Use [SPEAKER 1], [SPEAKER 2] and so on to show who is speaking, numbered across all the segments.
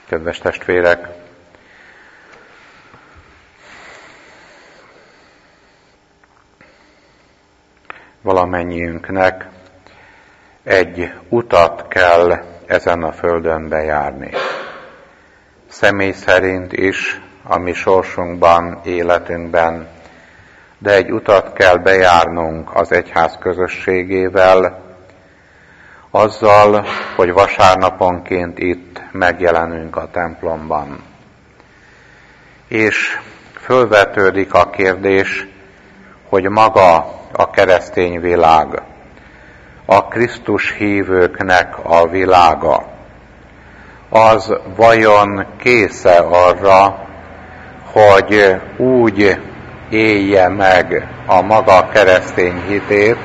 [SPEAKER 1] Kedves testvérek! Valamennyiünknek egy utat kell ezen a földön bejárni. Személy szerint is, a mi sorsunkban, életünkben, de egy utat kell bejárnunk az egyház közösségével, azzal, hogy vasárnaponként itt megjelenünk a templomban. És fölvetődik a kérdés, hogy maga a keresztény világ, a Krisztus hívőknek a világa, az vajon kész-e arra, hogy úgy élje meg a maga keresztény hitét,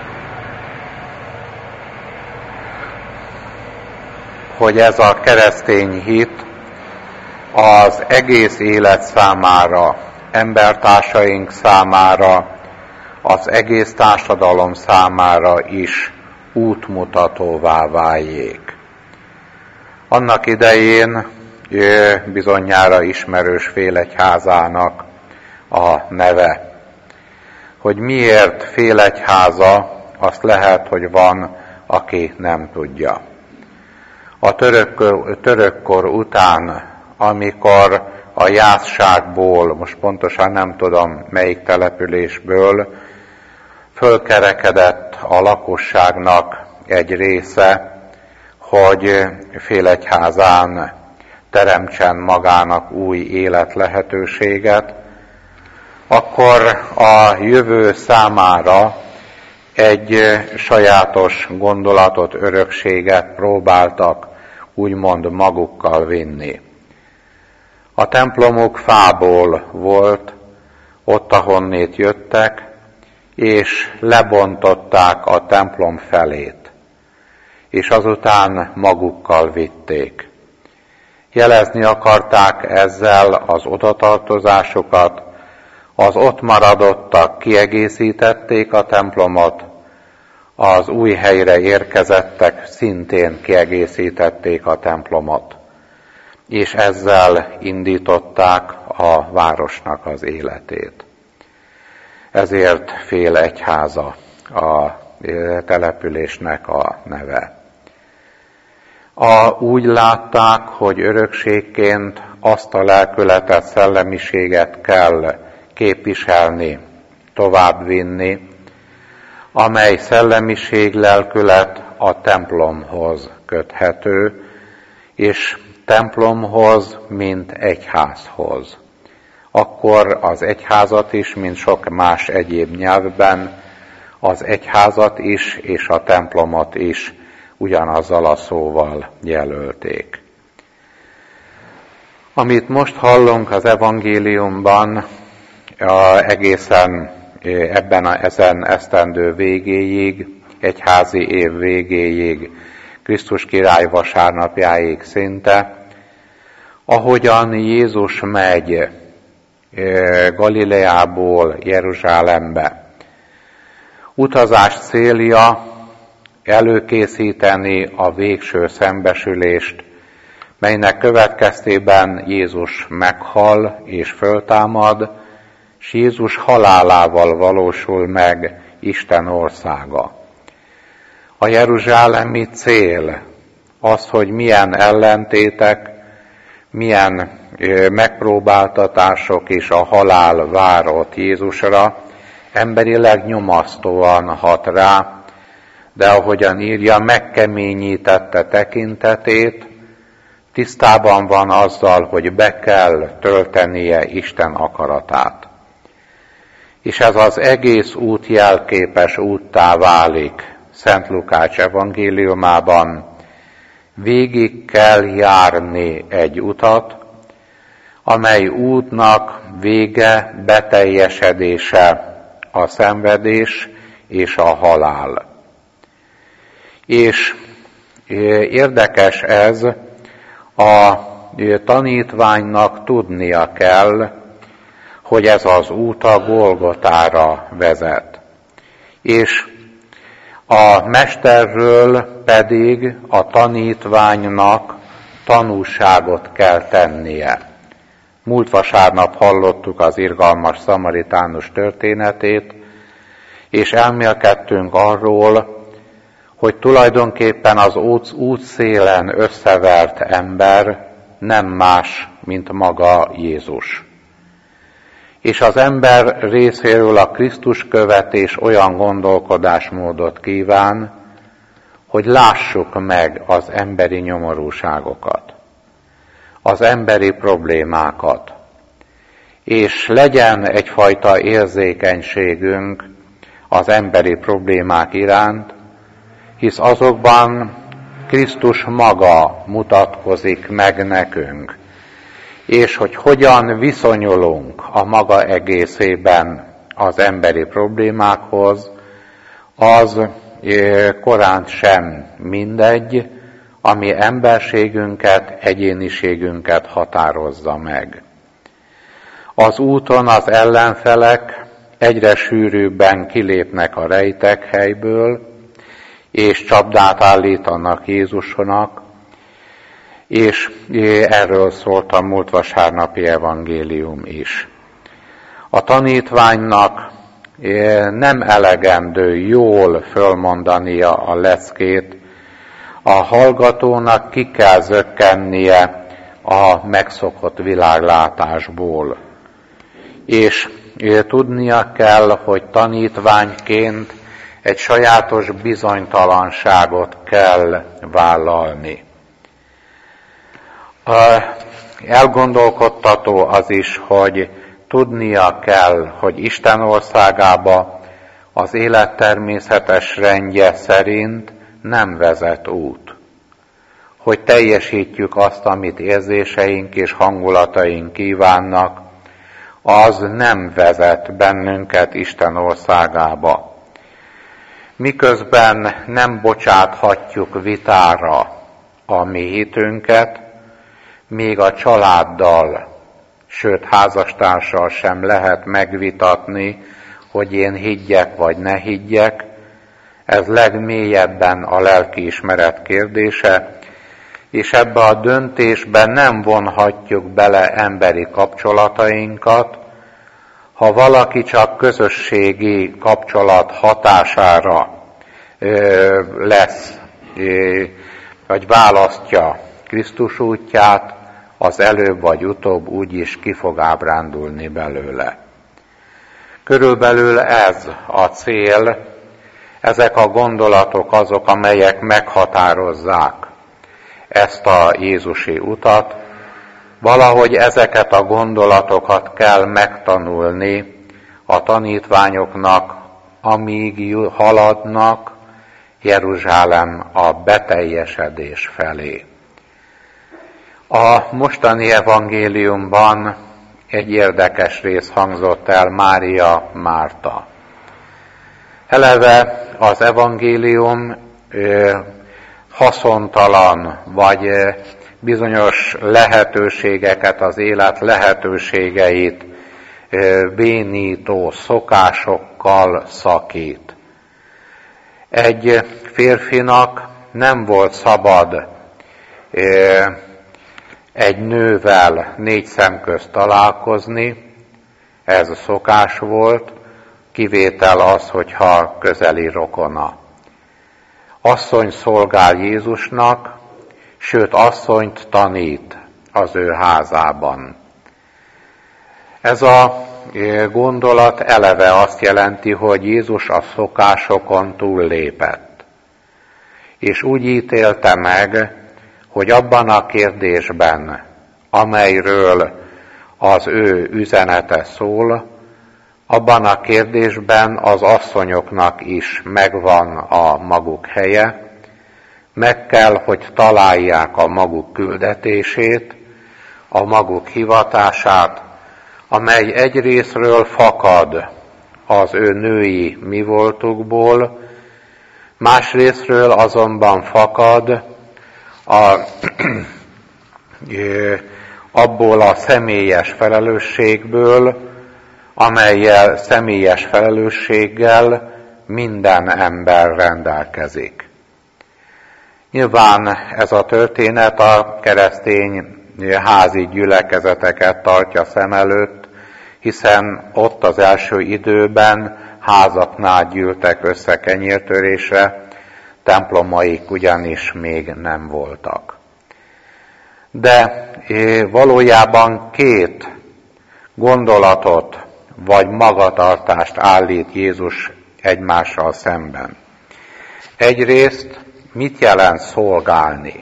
[SPEAKER 1] hogy ez a keresztény hit az egész élet számára, embertársaink számára, az egész társadalom számára is útmutatóvá váljék. Annak idején bizonyára ismerős félegyházának a neve. Hogy miért félegyháza, azt lehet, hogy van, aki nem tudja. A törökkor után, amikor a jászságból, most pontosan nem tudom melyik településből, fölkerekedett a lakosságnak egy része, hogy félegyházán teremtsen magának új élet lehetőséget, akkor a jövő számára egy sajátos gondolatot, örökséget próbáltak úgymond magukkal vinni. A templomuk fából volt, ott ahonnét jöttek, és lebontották a templom felét, és azután magukkal vitték. Jelezni akarták ezzel az odatartozásukat, az ott maradottak kiegészítették a templomot, az új helyre érkezettek szintén kiegészítették a templomot, és ezzel indították a városnak az életét. Ezért félegyháza a településnek a neve. Úgy látták, hogy örökségként azt a lelkületet, szellemiséget kell képviselni, továbbvinni, amely szellemiség, lelkület a templomhoz köthető, és templomhoz, mint egyházhoz. Akkor az egyházat is, mint sok más egyéb nyelvben, az egyházat is és a templomot is ugyanazzal a szóval jelölték. Amit most hallunk az evangéliumban, egészen ezen esztendő végéig, egyházi év végéig, Krisztus király vasárnapjáig szinte, ahogyan Jézus megy Galileából Jeruzsálembe. Utazás célja előkészíteni a végső szembesülést, melynek következtében Jézus meghal és föltámad, és Jézus halálával valósul meg Isten országa. A jeruzsálemi cél az, hogy milyen ellentétek, milyen megpróbáltatások és a halál vár ott Jézusra, emberileg nyomasztóan hat rá, de ahogyan írja, megkeményítette tekintetét, tisztában van azzal, hogy be kell töltenie Isten akaratát. És ez az egész út jelképes úttá válik Szent Lukács evangéliumában. Végig kell járni egy utat, amely útnak vége, beteljesedése a szenvedés és a halál. És érdekes ez, a tanítványnak tudnia kell, hogy ez az út a Golgotára vezet. És a mesterről pedig a tanítványnak tanúságot kell tennie. Múlt vasárnap hallottuk az irgalmas szamaritánus történetét, és elmélkedtünk arról, hogy tulajdonképpen az útszélen összevert ember nem más, mint maga Jézus. És az ember részéről a Krisztus követés olyan gondolkodásmódot kíván, hogy lássuk meg az emberi nyomorúságokat, az emberi problémákat, és legyen egyfajta érzékenységünk az emberi problémák iránt, hisz azokban Krisztus maga mutatkozik meg nekünk, és hogy hogyan viszonyulunk a maga egészében az emberi problémákhoz, az korán sem mindegy, ami emberségünket, egyéniségünket határozza meg. Az úton az ellenfelek egyre sűrűbben kilépnek a rejtekhelyből, és csapdát állítanak Jézusnak, és erről szólt a múlt vasárnapi evangélium is. A tanítványnak nem elegendő jól fölmondania a leckét, a hallgatónak ki kell zökkennie a megszokott világlátásból. És tudnia kell, hogy tanítványként egy sajátos bizonytalanságot kell vállalni. Elgondolkodtató az is, hogy tudnia kell, hogy Isten országába az élet természetes rendje szerint nem vezet út. Hogy teljesítjük azt, amit érzéseink és hangulataink kívánnak, az nem vezet bennünket Isten országába. Miközben nem bocsáthatjuk vitára a mi hitünket, még a családdal, sőt házastársal sem lehet megvitatni, hogy én higgyek vagy ne higgyek. Ez legmélyebben a lelkiismeret kérdése, és ebbe a döntésbe nem vonhatjuk bele emberi kapcsolatainkat, ha valaki csak közösségi kapcsolat hatására lesz, vagy választja Krisztus útját, az előbb vagy utóbb úgyis ki fog ábrándulni belőle. Körülbelül ez a cél, ezek a gondolatok azok, amelyek meghatározzák ezt a jézusi utat. Valahogy ezeket a gondolatokat kell megtanulni a tanítványoknak, amíg haladnak Jeruzsálem a beteljesedés felé. A mostani evangéliumban egy érdekes rész hangzott el, Mária, Márta. Eleve az evangélium haszontalan, vagy bizonyos lehetőségeket, az élet lehetőségeit bénító szokásokkal szakít. Egy férfinak nem volt szabad egy nővel 4 szem közt találkozni, ez szokás volt, kivétel az, hogyha közeli rokona. Asszony szolgál Jézusnak, sőt asszonyt tanít az ő házában. Ez a gondolat eleve azt jelenti, hogy Jézus a szokásokon túllépett, és úgy ítélte meg, hogy abban a kérdésben, amelyről az ő üzenete szól, abban a kérdésben az asszonyoknak is megvan a maguk helye, meg kell, hogy találják a maguk küldetését, a maguk hivatását, amely egyrészről fakad az ő női mi voltukból, másrészről azonban fakad abból a személyes felelősségből, amellyel személyes felelősséggel minden ember rendelkezik. Nyilván ez a történet a keresztény házi gyülekezeteket tartja szem előtt, hiszen ott az első időben házaknál gyűltek össze kenyértörésre, templomaik ugyanis még nem voltak. De valójában két gondolatot vagy magatartást állít Jézus egymással szemben. Egyrészt mit jelent szolgálni?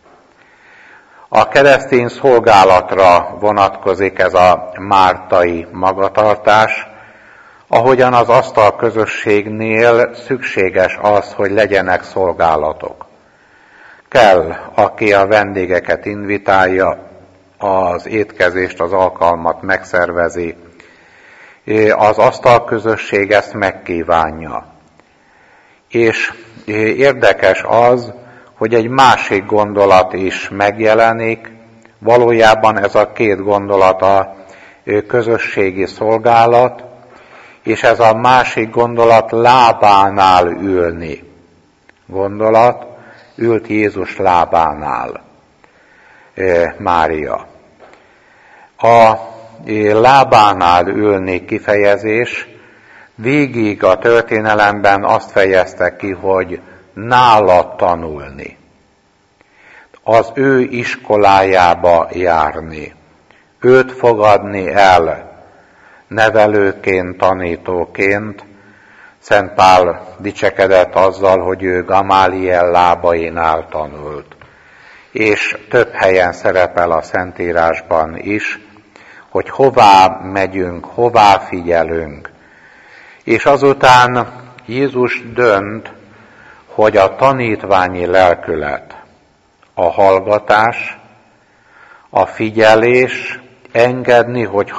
[SPEAKER 1] A keresztény szolgálatra vonatkozik ez a mártai magatartás, ahogyan az asztalközösségnél szükséges az, hogy legyenek szolgálatok. Kell, aki a vendégeket invitálja, az étkezést, az alkalmat megszervezi. Az asztalközösség ezt megkívánja. És érdekes az, hogy egy másik gondolat is megjelenik, valójában ez a két gondolat a közösségi szolgálat, és ez a másik gondolat lábánál ülni. Gondolat, ült Jézus lábánál Mária. A lábánál ülni kifejezés végig a történelemben azt fejezte ki, hogy nála tanulni. Az ő iskolájába járni. Őt fogadni el nevelőként, tanítóként. Szent Pál dicsekedett azzal, hogy ő Gamáliel lábainál tanult. És több helyen szerepel a Szentírásban is, hogy hová megyünk, hová figyelünk. És azután Jézus dönt, hogy a tanítványi lelkület, a hallgatás, a figyelés, engedni, hogy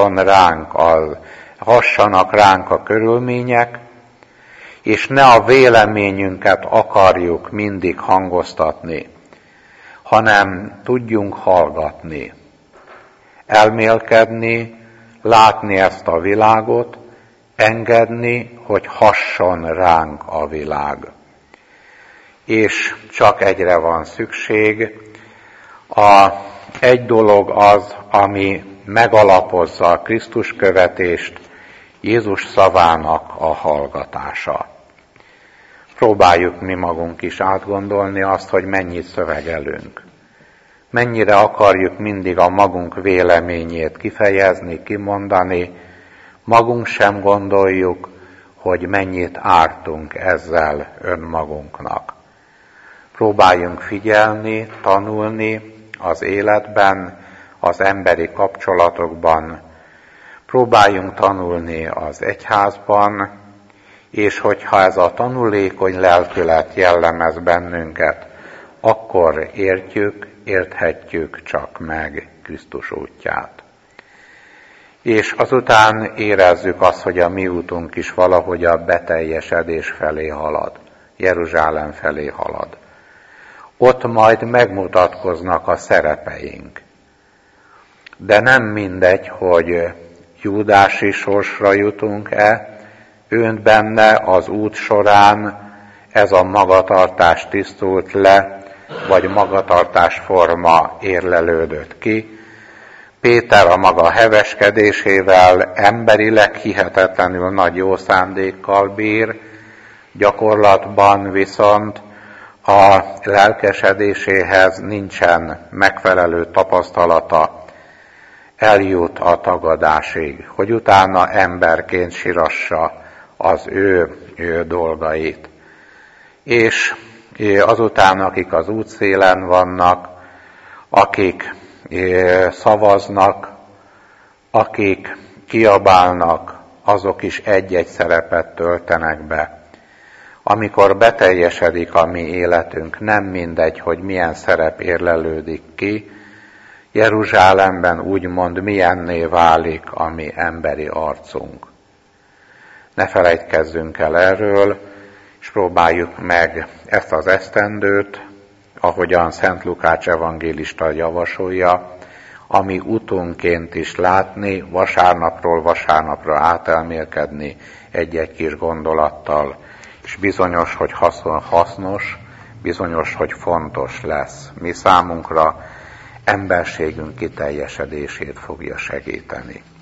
[SPEAKER 1] hassanak ránk a körülmények, és ne a véleményünket akarjuk mindig hangoztatni, hanem tudjunk hallgatni, elmélkedni, látni ezt a világot, engedni, hogy hasson ránk a világ. És csak egyre van szükség. Egy dolog az, ami megalapozza a Krisztus követést, Jézus szavának a hallgatása. Próbáljuk mi magunk is átgondolni azt, hogy mennyit szövegelünk. Mennyire akarjuk mindig a magunk véleményét kifejezni, kimondani, magunk sem gondoljuk, hogy mennyit ártunk ezzel önmagunknak. Próbáljunk figyelni, tanulni az életben, az emberi kapcsolatokban, próbáljunk tanulni az egyházban, és hogyha ez a tanulékony lelkület jellemez bennünket, akkor érthetjük csak meg Krisztus útját. És azután érezzük azt, hogy a mi útunk is valahogy a beteljesedés felé halad, Jeruzsálem felé halad. Ott majd megmutatkoznak a szerepeink. De nem mindegy, hogy júdási sorsra jutunk-e, önt benne az út során ez a magatartás tisztult le, vagy magatartás forma érlelődött ki. Péter a maga heveskedésével emberileg hihetetlenül nagy jó szándékkal bír, gyakorlatban viszont a lelkesedéséhez nincsen megfelelő tapasztalata, eljut a tagadásig, hogy utána emberként sirassa az ő dolgait. És azután, akik az útszélen vannak, akik szavaznak, akik kiabálnak, azok is egy-egy szerepet töltenek be. Amikor beteljesedik a mi életünk, nem mindegy, hogy milyen szerep érlelődik ki, Jeruzsálemben úgymond milyenné válik a mi emberi arcunk. Ne felejtkezzünk el erről, és próbáljuk meg ezt az esztendőt, ahogyan Szent Lukács evangélista javasolja, ami utunként is látni, vasárnapról vasárnapra átelmélkedni egy-egy kis gondolattal, és bizonyos, hogy hasznos, bizonyos, hogy fontos lesz. Mi számunkra emberségünk kiteljesedését fogja segíteni.